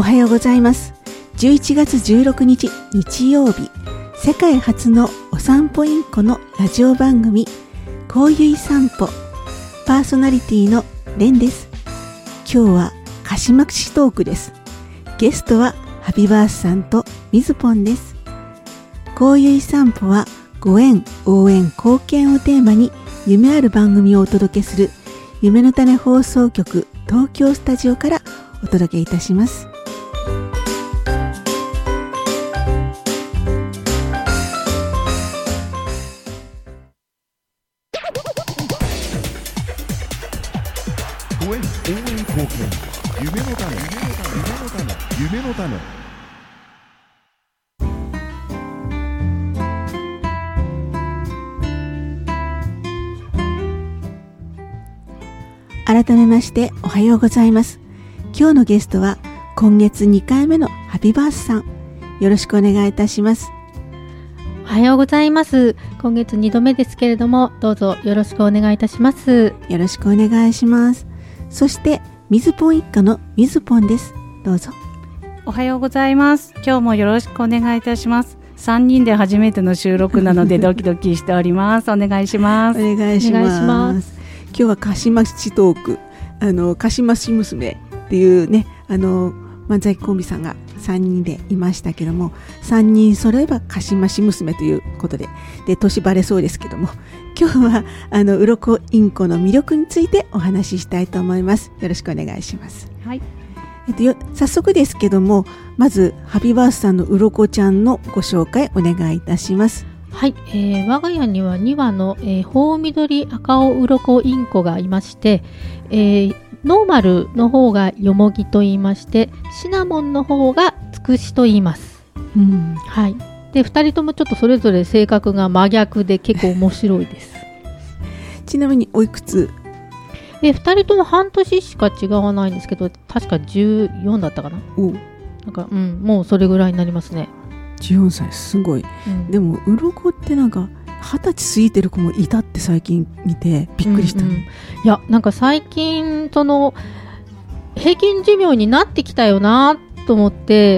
おはようございます。11月16日日曜日、世界初のお散歩インコのラジオ番組こうゆい散歩、パーソナリティのレンです。今日は鹿島市トークです。ゲストはハビバースさんとみずぽんです。こうゆい散歩はご縁、応援、貢献をテーマに夢ある番組をお届けする夢の種放送局東京スタジオからお届けいたします。 ご縁、応援、貢献、夢の種、夢の種。 改めましておはようございます。今日のゲストは今月2回目のハビバースさん、よろしくお願いいたします。 おはようございます。今月2度目ですけれども、どうぞよろしくお願いいたします。 よろしくお願いします。そしてみずぽん一家のみずぽんです。どうぞ。 おはようございます。今日もよろしくお願いいたします。3人で初めての収録なのでドキドキしております。お願いします。 お願いします。今日は鹿島市トーク、鹿島市娘っていうね、漫才コンビさんが3人でいましたけども、3人揃えば鹿島市娘ということで、年バレそうですけども、今日は鱗インコの魅力についてお話ししたいと思います。よろしくお願いします。 はい。 早速ですけども、まずハビバースさんの鱗ちゃんのご紹介お願いいたします。 はい、我が家には2羽の、ホウミドリ赤尾鱗インコがいまして、ノーマルの方がヨモギと言いまして、シナモンの方がツクシと言います。はい。で、2人ともちょっとそれぞれ性格が真逆で結構面白いです。 ちなみにおいくつ 2人とも半年しか違わないんですけど、確か14だったかな。なんか、もうそれぐらいになりますね。 14歳、すごい。でも鱗ってなんか20歳過ぎてる子もいたって最近見てびっくりした。 いや、なんか最近その平均寿命になってきたよなと思って、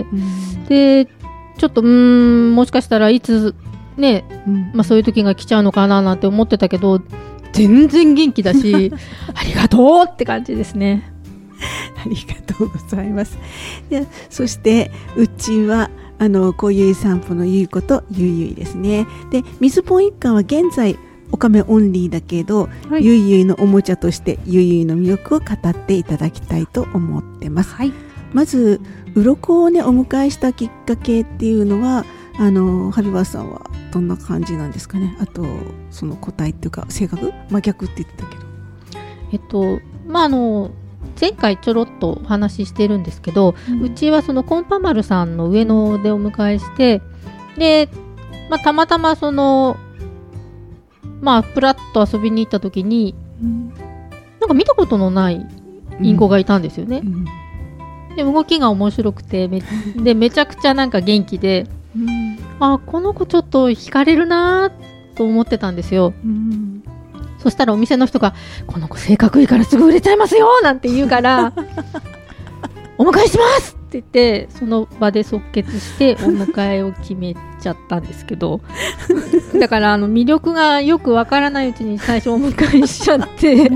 でちょっともしかしたらいつね、そういう時が来ちゃうのかななんて思ってたけど、全然元気だしありがとうって感じですね。 ありがとうございます。で、そしてうちはこうゆい散歩のゆいことゆいゆいですね。で、みずぽん一家は現在おかめオンリーだけど、ゆいゆいのおもちゃとしてゆいゆいの魅力を語っていただきたいと思ってます。まず鱗をねお迎えしたきっかけっていうのはハビバーさんはどんな感じなんですかね。あとその個体っていうか性格真逆って言ってたけど、 前回ちょろっとお話ししてるんですけど、うちはそのコンパマルさんの上野でお迎えして、で、たまたまそのプラッと遊びに行った時に、なんか見たことのないインコがいたんですよね。で、動きが面白くてめちゃくちゃなんか元気で、この子ちょっと惹かれるなと思ってたんですよ。そしたらお店の人が、この子性格いいからすぐ売れちゃいますよなんて言うからお迎えしますって言って、その場で即決してお迎えを決めちゃったんですけどだから魅力がよくわからないうちに最初お迎えしちゃって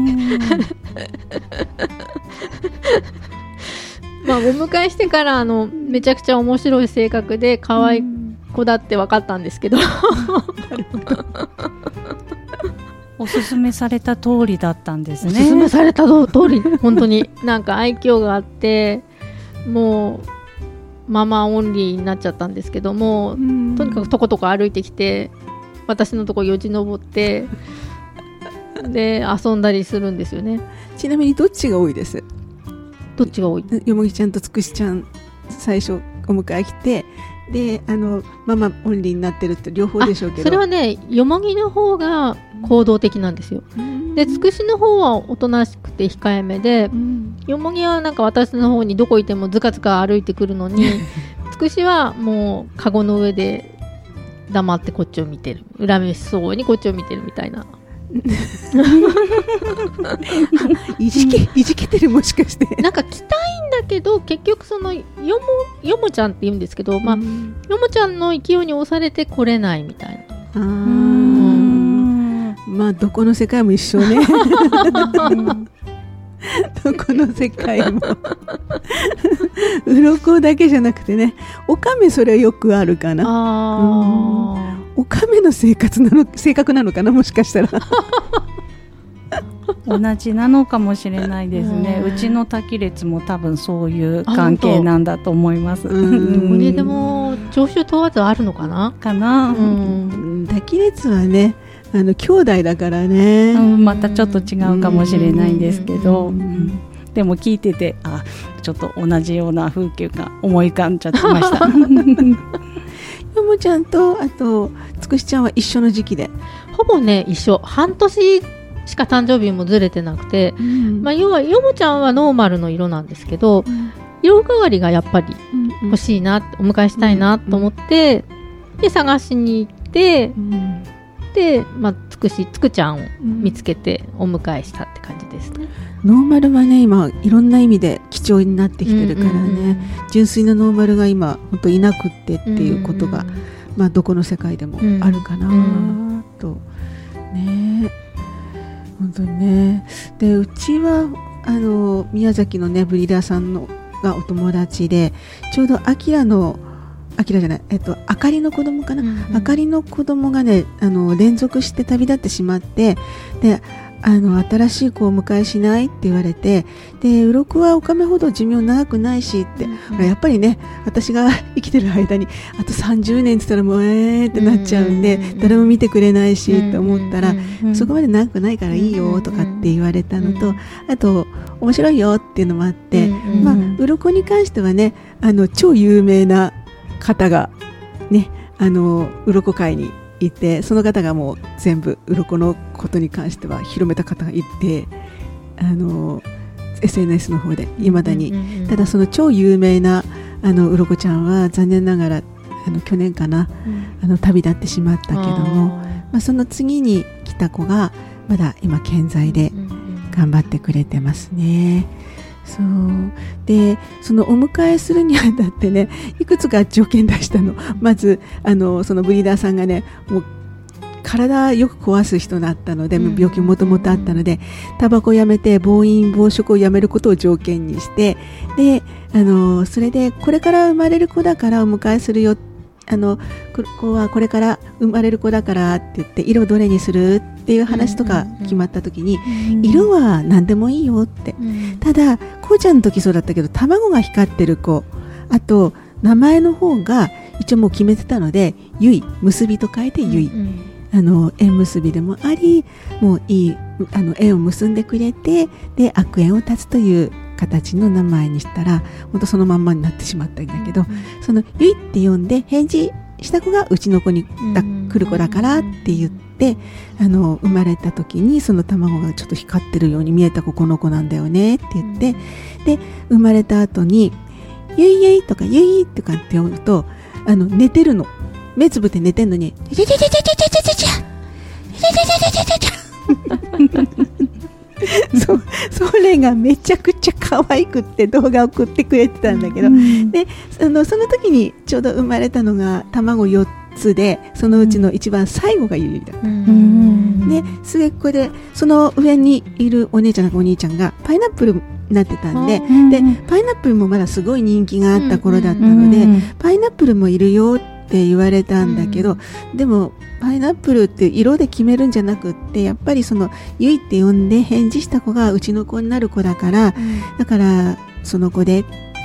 お迎えしてからめちゃくちゃ面白い性格で可愛い子だって分かったんですけどおすすめされた通りだったんですね。 おすすめされた通り本当になんか愛嬌があって、もうママオンリーになっちゃったんですけども、とにかくとことこ歩いてきて、私のとこよじ登ってで遊んだりするんですよね。 ちなみにどっちが多いです？ どっちが多い？ よもぎちゃんとつくしちゃん最初お迎え来て、でママオンリーになってるって両方でしょうけど、 それはね、よもぎの方が行動的なんですよ。で、つくしの方はおとなしくて控えめで、よもぎはなんか私の方にどこいてもずかずか歩いてくるのにつくしはもうカゴの上で黙ってこっちを見てる、恨めしそうにこっちを見てるみたいな。いじけてる、もしかしてなんか来たいんだけど結局そのよもちゃんって言うんですけど、よもちゃんの勢いに押されて来れないみたいな。 まあどこの世界も一緒ね。どこの世界も鱗だけじゃなくてね、オカメそれはよくあるかな。オカメの性格なのかな、もしかしたら。 同じなのかもしれないですね。うちの滝列も多分そういう関係なんだと思います。 これでも長州問わずあるのかな。 滝列はね、兄弟だからね、 またちょっと違うかもしれないんですけど、でも聞いててちょっと同じような風景が思い浮かんじゃってました。 よもちゃんとあとつくしちゃんは一緒の時期で、 ほぼね一緒、半年しか誕生日もずれてなくて、要はよもちゃんはノーマルの色なんですけど、色変わりがやっぱり欲しいな、お迎えしたいなと思って、で探しに行って、で、つくちゃんを見つけてお迎えしたって感じですね。 ノーマルはね今いろんな意味で貴重になってきてるからね、純粋なノーマルが今本当いなくってっていうことが、どこの世界でもあるかなとね。本当にね。でうちは宮崎のねブリーダーさんがお友達で、ちょうどあかりの子供かな、あかりの子供がね連続して旅立ってしまって、で新しい子をお迎えしないって言われて、で鱗はオカメほど寿命長くないしって、やっぱりね私が生きてる間にあと30年って言ったらもうってなっちゃうんで、誰も見てくれないしって思ったら、そこまで長くないからいいよとかって言われたのと、あと面白いよっていうのもあって、鱗に関してはね超有名な方がね鱗界にいて、その方がもう全部鱗のことに関しては広めた方がいて、SNS の方でいまだに、ただその超有名な鱗ちゃんは残念ながら去年かな、旅立ってしまったけども、その次に来た子がまだ今健在で頑張ってくれてますね。そうで、そのお迎えするにあたってね、いくつか条件出したの。まずそのブリーダーさんがね、もう体よく壊す人だったので、病気もともとあったので、タバコをやめて暴飲暴食をやめることを条件にして、でそれでこれから生まれる子だからお迎えするよ、子はこれから生まれる子だからって言って、色どれにするっていう話とか決まった時に、色は何でもいいよって、ただこうちゃんの時そうだったけど、卵が光ってる子、あと名前の方が一応もう決めてたので、ゆい、結びと書いてゆい、縁結びでもあり、もういい縁を結んでくれて、で悪縁を断つという形の名前にしたら、本当そのまんまになってしまったんだけど、そのゆいって呼んで返事した子がうちの子に来る子だからって言って、生まれた時にその卵がちょっと光ってるように見えた子、この子なんだよねって言って、で生まれた後にゆいゆいとかゆいとかって呼ぶと、寝てるの、目つぶって寝てんのにそれがめちゃくちゃ可愛くって動画を送ってくれてたんだけど、でその時にちょうど生まれたのが卵4つで、そのうちの一番最後がゆいだった、で末っ子で、その上にいるお姉ちゃんお兄ちゃんがパイナップルになってたんで、でパイナップルもまだすごい人気があった頃だったので、パイナップルもいるよって言われたんだけど、でもパイナップルって色で決めるんじゃなくって、やっぱりそのゆいって呼んで返事した子がうちの子になる子だから、だからその子でって、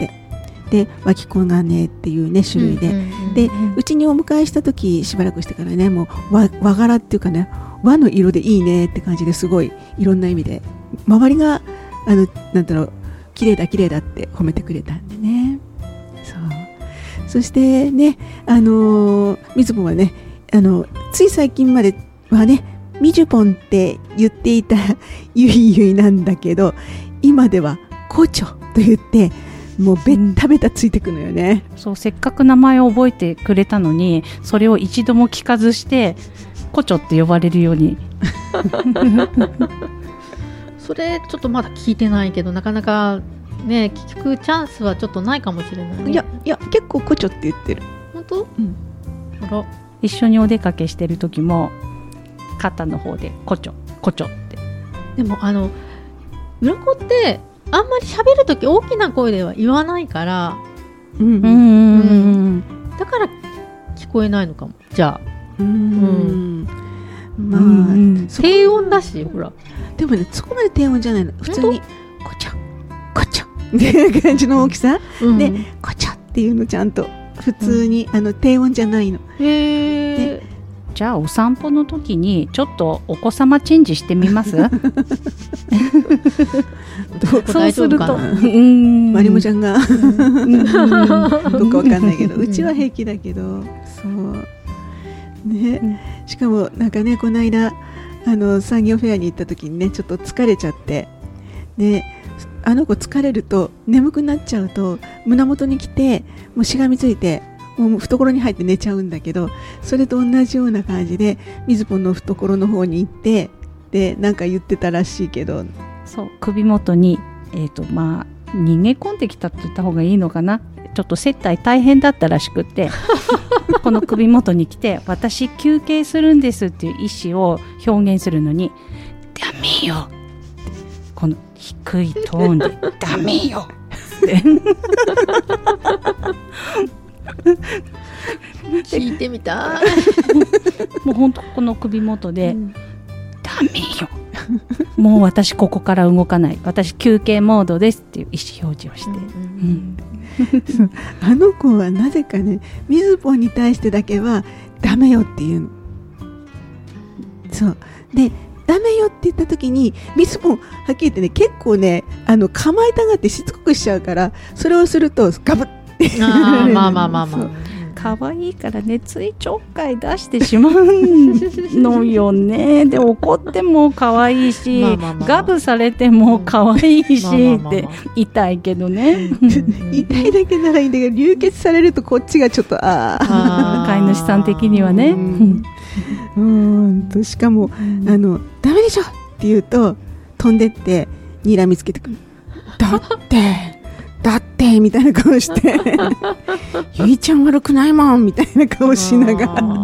で脇子がねっていうね種類で、でうちにお迎えした時しばらくしてからね、もう和柄っていうかね、和の色でいいねって感じで、すごいいろんな意味で周りがなんだろう、綺麗だ綺麗だって褒めてくれたんでね。そしてね、みずぽんはね、つい最近まではね、みじゅぽんって言っていたゆいゆいなんだけど、今ではこちょと言って、もうべったべたついてくのよね。 そう、せっかく名前を覚えてくれたのに、それを一度も聞かずしてこちょって呼ばれるようにそれちょっとまだ聞いてないけど、なかなかね聞くチャンスはちょっとないかもしれないね。 いや結構こちょって言ってる。 本当？あら、 一緒にお出かけしてる時も肩の方でこちょこちょって。 でも鱗ってあんまり喋るとき大きな声では言わないから、だから聞こえないのかも。じゃあまあ、 低音だし、ほら。 でもね、そこまで低音じゃないの。普通にこちょこちょっていう感じの大きさ、でこちょっていうのちゃんと普通に、低音じゃないの。 へー。 じゃあお散歩の時にちょっとお子様チェンジしてみます？そうするとまりもちゃんがどうかわかんないけど、うちは平気だけど、そうね、しかもなんかね、この間産業フェアに行った時にね、ちょっと疲れちゃって、であの子疲れると眠くなっちゃうと胸元に来てもうしがみついてもう懐に入って寝ちゃうんだけど、それと同じような感じでみずぽんの懐の方に行って、でなんか言ってたらしいけど、 そう首元にまあ逃げ込んできたって言った方がいいのかな、ちょっと接待大変だったらしくってこの首元に来て、私休憩するんですっていう意思を表現するのに、ダメよってこの低いトーンでダメよって聞いてみたい。 もう本当この首元で、ダメよもう私ここから動かない、私休憩モードですっていう意思表示をして、 あの子はなぜかね、みずぽんに対してだけはダメよっていうの。そうで、ダメよって言った時にみずぽんはっきり言ってね、結構ね構えたがってしつこくしちゃうから、それをするとガブッってまあ可愛いからね、ついちょっかい出してしまうのよね。で怒っても可愛いし、ガブされても可愛いしって痛いけどね。 痛いだけならいいんだけど、流血されるとこっちがちょっと飼い主さん的にはね。 しかもダメでしょって言うと飛んでって睨みつけてくる。だってみたいな顔してゆいちゃん悪くないもんみたいな顔しながらち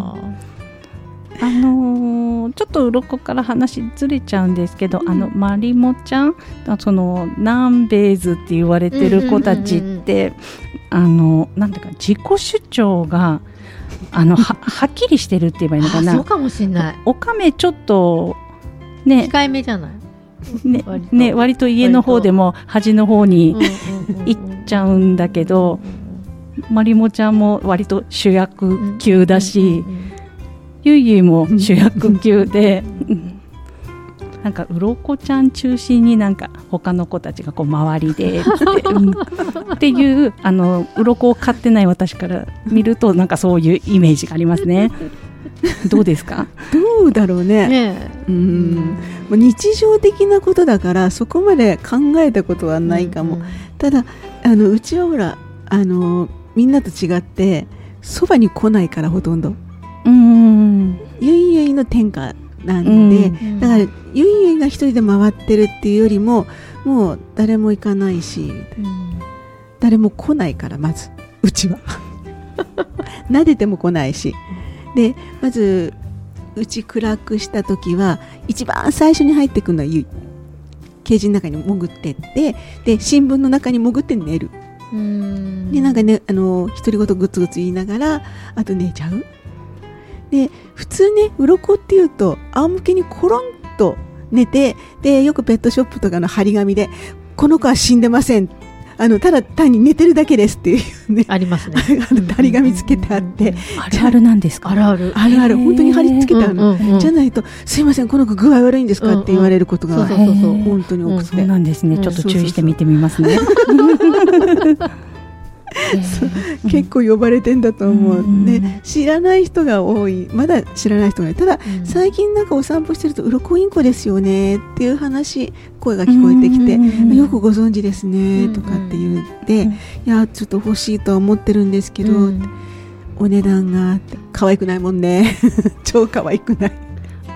ょっと鱗から話ずれちゃうんですけど、まりもちゃん、その南米ズって言われてる子たちってなんだか自己主張がはっきりしてるって言えばいいのかな。 そうかもしれない。 おかめちょっとね、 控えめじゃない？ 割と家の方でも端の方に行っちゃうんだけど、まりもちゃんも割と主役級だし、ゆいゆいも主役級でなんか鱗ちゃん中心になんか他の子たちがこう周りでっていう鱗を飼ってない私から見るとなんかそういうイメージがありますね。どうですか？ どうだろうね。もう日常的なことだからそこまで考えたことはないかも。ただうちはほらみんなと違ってそばに来ないから、ほとんどゆいゆいの天下なんで、だからゆいゆいが一人で回ってるっていうよりも、もう誰も行かないし、誰も来ないから、まずうちは撫でても来ないし、でまずうち暗くした時は一番最初に入ってくるのはゆい、ケージの中に潜ってって、で新聞の中に潜って寝る。でなんかね独り言ぐつぐつ言いながらあと寝ちゃう。で普通ね、鱗っていうと仰向けにコロンと寝て、でよくペットショップとかの張り紙でこの子は死んでません、ただ単に寝てるだけですっていうね、 ありますね。 張り紙つけてあって、 あるあるなんですか？ あるある本当に貼り付けてあるの、じゃないとすいませんこの子具合悪いんですかって言われることが本当に多くて、 そうなんですね。ちょっと注意して見てみますね。 結構呼ばれてんだと思う、ね、知らない人が多い、まだ知らない人がいる。ただ、最近なんかお散歩してると鱗インコですよねっていう話、声が聞こえてきて、よくご存知ですねとかって言って、いやちょっと欲しいとは思ってるんですけど、お値段が可愛くないもんね超可愛くない。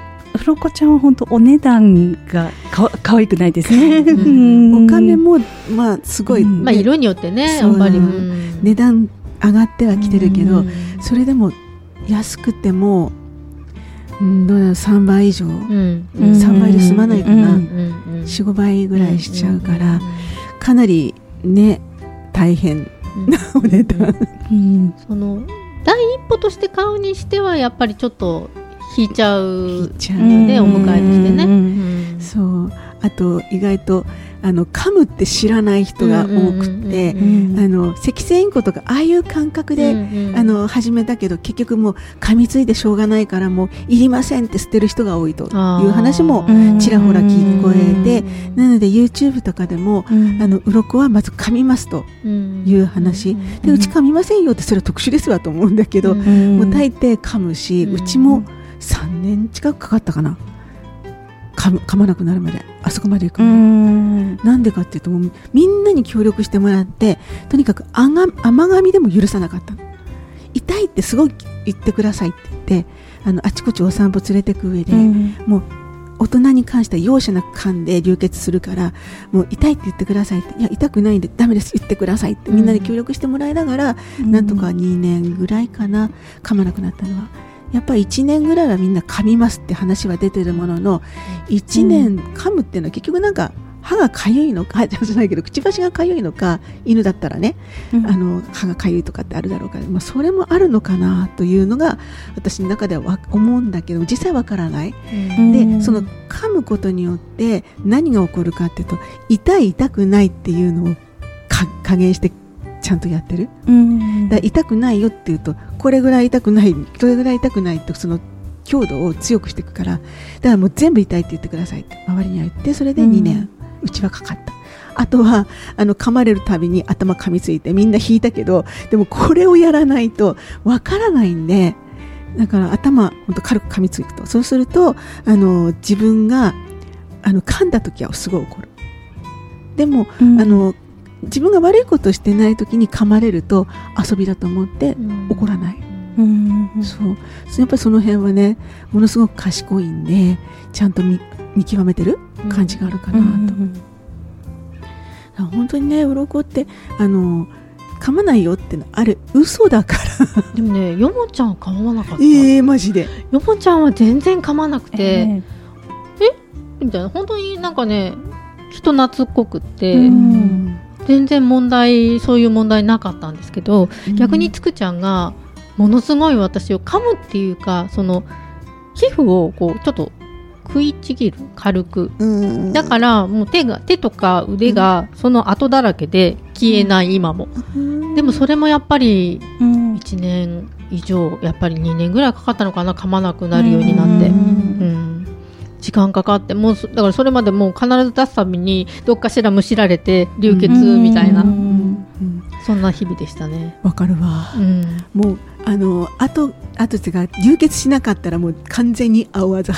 鱗ちゃんは本当お値段が可愛くないですね。 お金もまあすごい、 まあ、色によってねやっぱり、 値段上がってはきてるけど、それでも安くても、どうだろう3倍以上、3倍で済まないかな、4、5倍ぐらいしちゃうから、かなりね大変なお値段、 その第一歩として買うにしてはやっぱりちょっと引いちゃうので、お迎えとしてね、 そうあと意外と噛むって知らない人が多くて、セキセイインコとかああいう感覚で、始めたけど結局もう噛みついてしょうがないからもういりませんって捨てる人が多いという話もちらほら聞こえて、なので YouTube とかでも鱗はまず噛みますという話で、うち噛みませんよってそれは特殊ですわと思うんだけど、もう大抵噛むし、うちも3年近くかかったかな、噛まなくなるまで、あそこまで行くの。なんでかっていうと、もうみんなに協力してもらって、とにかく甘噛みでも許さなかったの。痛いってすごい言ってくださいって言って、あちこちお散歩連れてく上で、もう大人に関しては容赦なく噛んで流血するから、もう痛いって言ってくださいって、いや痛くないんでダメです言ってくださいってみんなで協力してもらいながら、なんとか2年ぐらいかな、噛まなくなったのは。やっぱり1年ぐらいはみんな噛みますって話は出てるものの、1年噛むっていうのは結局なんか歯がかゆいのかじゃないけど、くちばしがかゆいのか、犬だったらね、歯がかゆいとかってあるだろうから、それもあるのかなというのが私の中では思うんだけど、実際わからない、でその噛むことによって何が起こるかっていうと、痛い痛くないっていうのを加減してちゃんとやってる、だ痛くないよっていうと、これぐらい痛くない、これぐらい痛くないってその強度を強くしていくから、だからもう全部痛いって言ってくださいって周りには言って、それで2年、うちはかかった。あとは噛まれるたびに頭噛みついてみんな引いたけど、でもこれをやらないとわからないんで、だから頭ほんと軽く噛みつくと、そうすると自分が噛んだ時はすごい怒る。でも、自分が悪いことをしてない時に噛まれると遊びだと思って怒らない、そうやっぱりその辺はねものすごく賢いんで、ちゃんと見極めてる感じがあるかなと、本当にね鱗って噛まないよってのあれ嘘だからでもね、ヨモちゃん噛まなかった。 マジでヨモちゃんは全然噛まなくて、みたいな、本当になんかね人懐っこくって、全然そういう問題なかったんですけど、逆につくちゃんがものすごい私を噛むっていうか、その皮膚をこうちょっと食いちぎる、軽く、だからもう手とか腕がその跡だらけで消えない、今も。でもそれもやっぱり1年以上、やっぱり2年ぐらいかかったのかな、噛まなくなるようになって、時間かかって、もうだからそれまでもう必ず出すたびにどっかしらむしられて流血みたいな、そんな日々でしたね。 わかるわ、もうあとってか流血しなかったらもう完全に青あざ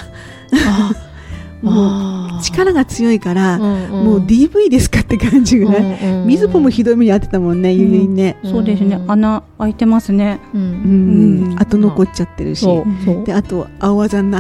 もう力が強いから、もう DV ですかって感じぐらい、水穂もひどい目に遭ってたもんね、ゆいね、 そうですね、穴開いてますね、 あと残っちゃってるし、であと青あざになって、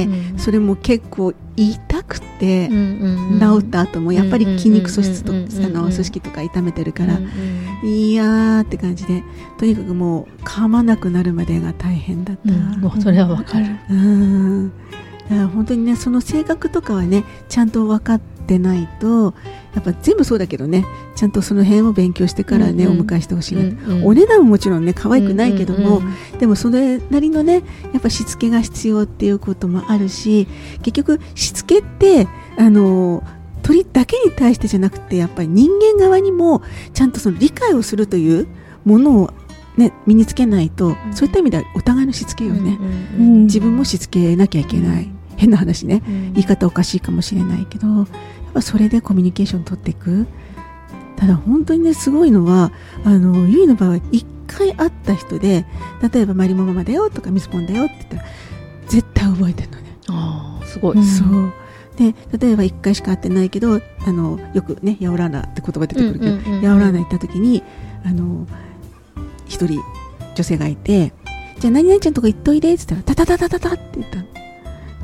それも結構痛くて、治った後もやっぱり筋肉素質と組織とか痛めてるから、いやーって感じで、とにかくもう噛まなくなるまでが大変だった、 もうそれはわかる。 本当にね、その性格とかはねちゃんと分かってないと、やっぱ全部そうだけどね、ちゃんとその辺を勉強してからね、お迎えしてほしいな、お値段ももちろんね可愛くないけども、でもそれなりのねやっぱしつけが必要っていうこともあるし、結局しつけって鳥だけに対してじゃなくて、やっぱり人間側にもちゃんとその理解をするというものをね、身につけないと、そういった意味ではお互いのしつけよね、自分もしつけなきゃいけない、変な話ね、言い方おかしいかもしれないけど、やっぱそれでコミュニケーション取っていく。ただ本当にねすごいのは、ゆいの場合一回会った人で、例えばマリモママだよとかミスポンだよって言ったら絶対覚えてるのね。 すごい、 そうで、例えば1回しか会ってないけど、よくねヤオラーナって言葉出てくるけど、ヤオラーナ行った時に一人女性がいて、じゃあ何々ちゃんとこ行っといでって言ったらタタタタタタって言ったの。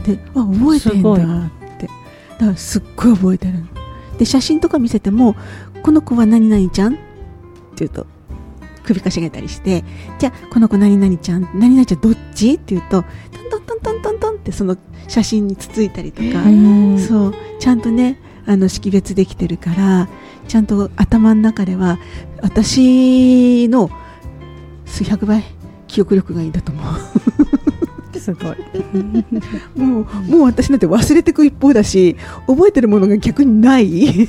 で、覚えてんだって。だからすっごい覚えてる。で写真とか見せても、この子は何々ちゃんって言うと首かしげたりして、じゃあこの子何々ちゃんどっちって言うと、トントントントントントンってその写真につついたりとか、そうちゃんとね識別できてるから、ちゃんと頭の中では私の数百倍記憶力がいいんだと思う。 すごい。 もう私なんて忘れてく一方だし、覚えてるものが逆にない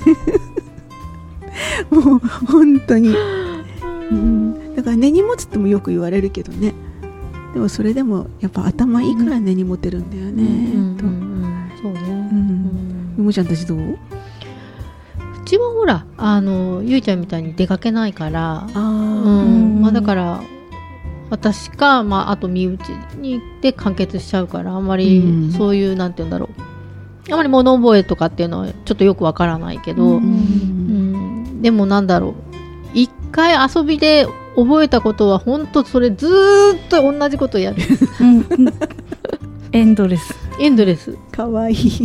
もう本当に、だから根に持つってもよく言われるけどね。でもそれでもやっぱ頭いいから根に持てるんだよね、 そうね。 みもちゃんたちどう？ うちはほらゆいちゃんみたいに出かけないから、だから私か、あと身内に行って完結しちゃうから、あんまりそういう、なんて言うんだろう、あんまり物覚えとかっていうのはちょっとよくわからないけど、でもなんだろう、一回遊びで覚えたことは本当それずーっと同じことやる。 エンドレスかわいい。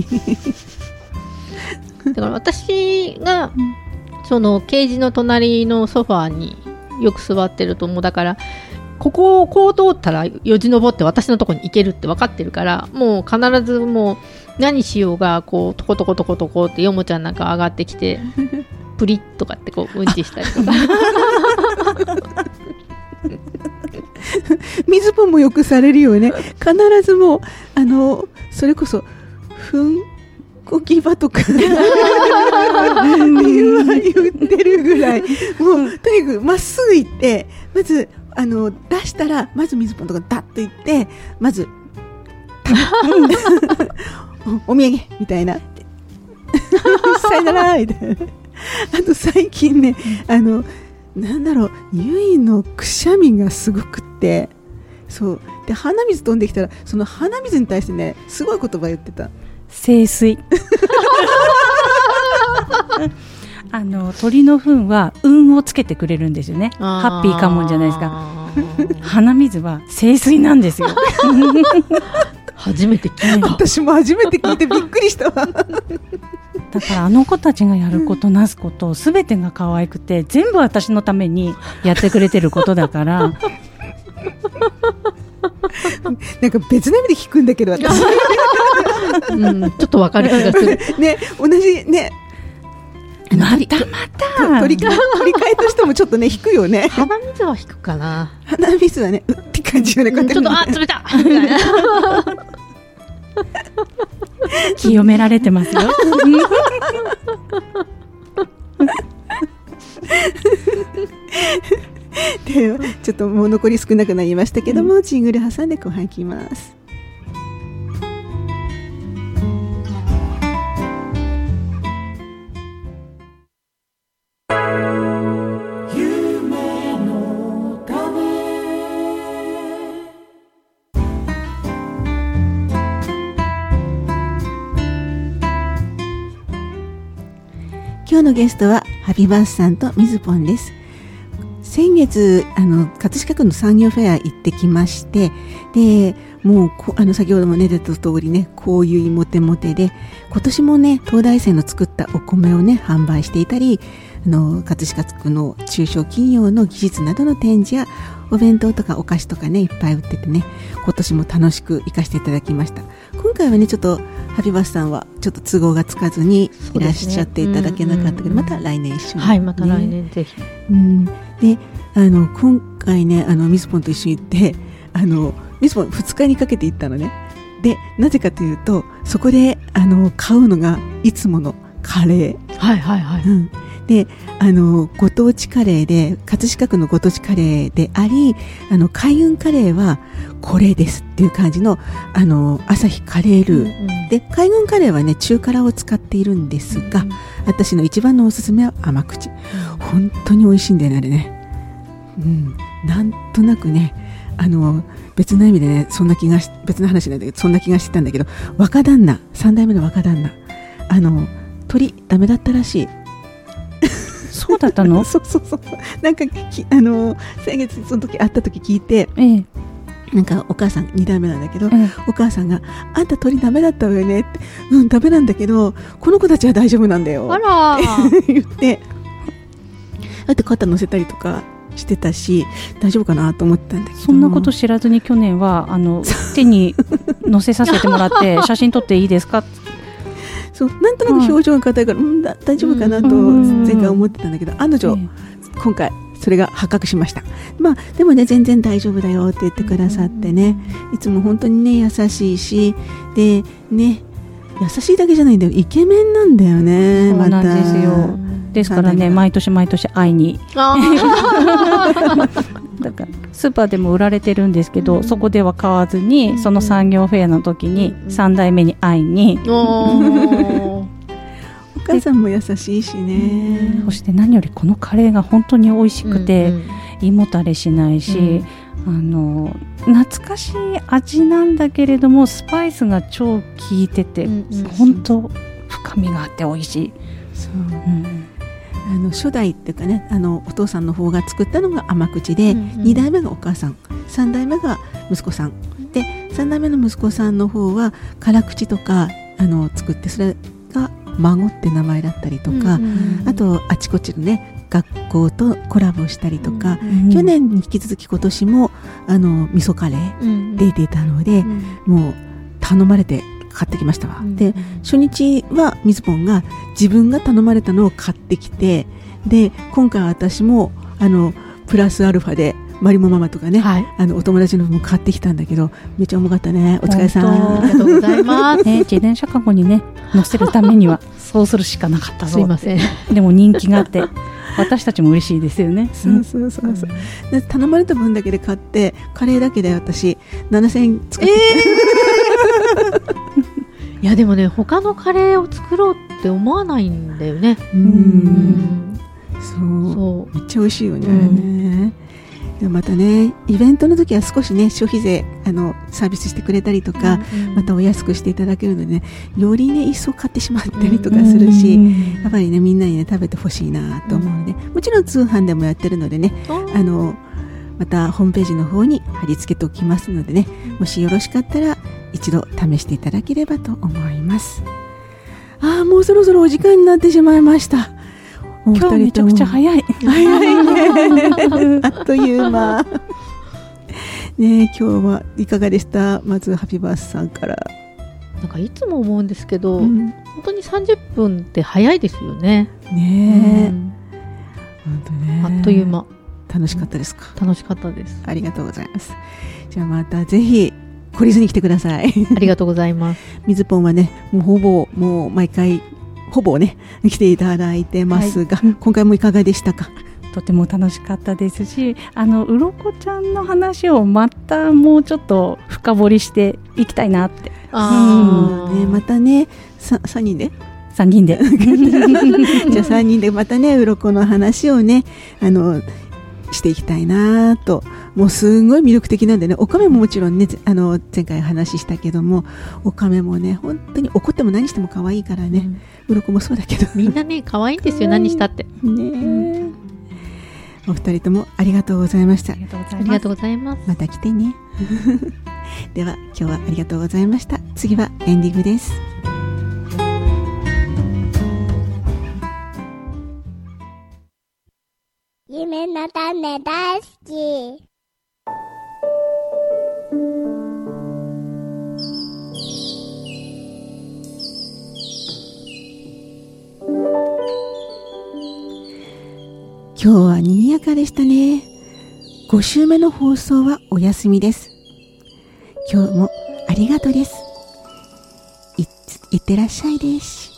だから私がそのケージの隣のソファーによく座ってると、もうだからここをこう通ったらよじ登って私のとこに行けるって分かってるから、もう必ずもう何しようがこうトコトコトコトコってよもちゃんなんか上がってきてプリッとかってこううんちしたりとか水本もよくされるよね。必ずもうそれこそこぎ場とか言ってるぐらい、もうとにかくまっすぐ行って、まず出したらまず水ポンとかダッと行って、まずお土産みたいなさよならみたいな。あと最近ね、なんだろう、ゆいのくしゃみがすごくって、そうで鼻水飛んできたら、その鼻水に対してね、すごい言葉言ってた。 清水鳥の糞は運をつけてくれるんですよね。ハッピーかもんじゃないですか。鼻水は清水なんですよ。 初めて聞いた。 私も初めて聞いてびっくりしたわ。 だからあの子たちがやることなすことすべてが可愛くて、全部私のためにやってくれてることだからなんか別の意味で聞くんだけど私、 ちょっとわかる気がするね、同じね、 また取り替えとしてもちょっとね引くよね。 鼻水は引くかな。 鼻水はね、うって感じよね。 ちょっと冷た清められてますよ。 ではちょっともう残り少なくなりましたけども、ジングル挟んで後半いきます。今日のゲストはハビバスさんとみずぽんです。先月葛飾区の産業フェア行ってきまして、でもう先ほどもね出た通りね、こういうモテモテで、今年もね東大生の作ったお米をね販売していたり、葛飾区の中小企業の技術などの展示やお弁当とかお菓子とかねいっぱい売っててね、今年も楽しく行かせていただきました。今回はねちょっとハビバスさんはちょっと都合がつかずにいらっしゃっていただけなかったけど、また来年一緒に、ね、 はい、また来年ぜひ。 で今回ねミスポンと一緒に行って、ミスポン2日にかけて行ったのね。でなぜかというと、そこで買うのがいつものカレー、 はいはいはい、 でご当地カレーで、葛飾区のご当地カレーであり、海運カレーはこれですっていう感じの朝日カレールー、で海軍カレーはね中辛を使っているんですが、私の一番のおすすめは甘口、本当に美味しいんだよねあれね。なんとなくね別の意味でね、別の話なんだけど、そんな気がしてたんだけど、若旦那、3代目の若旦那、鳥ダメだったらしい。 そうだったの？ そうなんか先月その時会った時聞いて、 なんかお母さん2代目なんだけど、お母さんがあんた鳥ダメだったわよねって、ダメなんだけどこの子たちは大丈夫なんだよって言ってだって肩乗せたりとかしてたし大丈夫かなと思ったんだけど、 そんなこと知らずに去年は手に乗せさせてもらって写真撮っていいですかそうなんとなく表情が硬いから、大丈夫かなと前回思ってたんだけど、案の定今回それが発覚しました。でもね全然大丈夫だよって言ってくださってね、いつも本当にね優しいし、でね優しいだけじゃないんだよ、イケメンなんだよね。 そうなんですよ。ですからね毎年会いにだからスーパーでも売られてるんですけど、そこでは買わずにその産業フェアの時に3代目に会いに、 お母さんも優しいしね。 そして何よりこのカレーが本当に美味しくて、胃もたれしないし、懐かしい味なんだけれどもスパイスが超効いてて、本当深みがあって美味しい。 そう、初代っていうかね、お父さんの方が作ったのが甘口で、2代目がお母さん、3代目が息子さんで、3代目の息子さんの方は辛口とか作って、それが孫って名前だったりとか、あとあちこちのね学校とコラボしたりとか、去年に引き続き今年も味噌カレーで出たので、もう頼まれて買ってきましたわ。で初日はみずぽんが自分が頼まれたのを買ってきて、で今回私もプラスアルファでマリモママとかね、お友達の分も買ってきたんだけど、めっちゃ重かったね。お疲れさん。 ありがとうございます。 自転車かごにね乗せるためにはそうするしかなかったぞ。 すいません。 でも人気があって私たちも嬉しいですよね。 そうで頼まれた分だけで買って、カレーだけで私7000円使ってきた。 いやでもね、他のカレーを作ろうって思わないんだよね。 そうめっちゃ美味しいよね、あれね。でまたねイベントの時は少しね消費税サービスしてくれたりとか、またお安くしていただけるのでね、よりね一層買ってしまったりとかするし、やっぱりねみんなにね食べてほしいなと思うので、もちろん通販でもやってるのでね、またホームページの方に貼り付けておきますのでね、もしよろしかったら一度試していただければと思います。もうそろそろお時間になってしまいました。 今日めちゃくちゃ早いねあっという間ね。今日はいかがでした？まずハピバースさんから。 なんかいつも思うんですけど、本当に30分って早いですよね。 本当ね。 あっという間。 楽しかったですか？ 楽しかったです。 ありがとうございます。じゃあまたぜひ懲りずに来てください。 ありがとうございます。 みずぽんはねもう毎回ほぼね来ていただいてますが、今回もいかがでしたか？ とても楽しかったですし、うろこちゃんの話をまたもうちょっと深掘りしていきたいなって。 またね3人でじゃあ 3人でまたね鱗の話をねしていきたいなと。もうすごい魅力的なんでね、おかめももちろんね前回話したけども、おかめもね本当に怒っても何しても可愛いからね、鱗もそうだけどみんなね可愛いんですよ、何したってね。お二人ともありがとうございました。 ありがとうございます。 また来てねでは今日はありがとうございました。次はエンディングです。 夢の種大好き。 今日は賑やかでしたね。5週目の放送はお休みです。今日もありがとうです。いってらっしゃいです。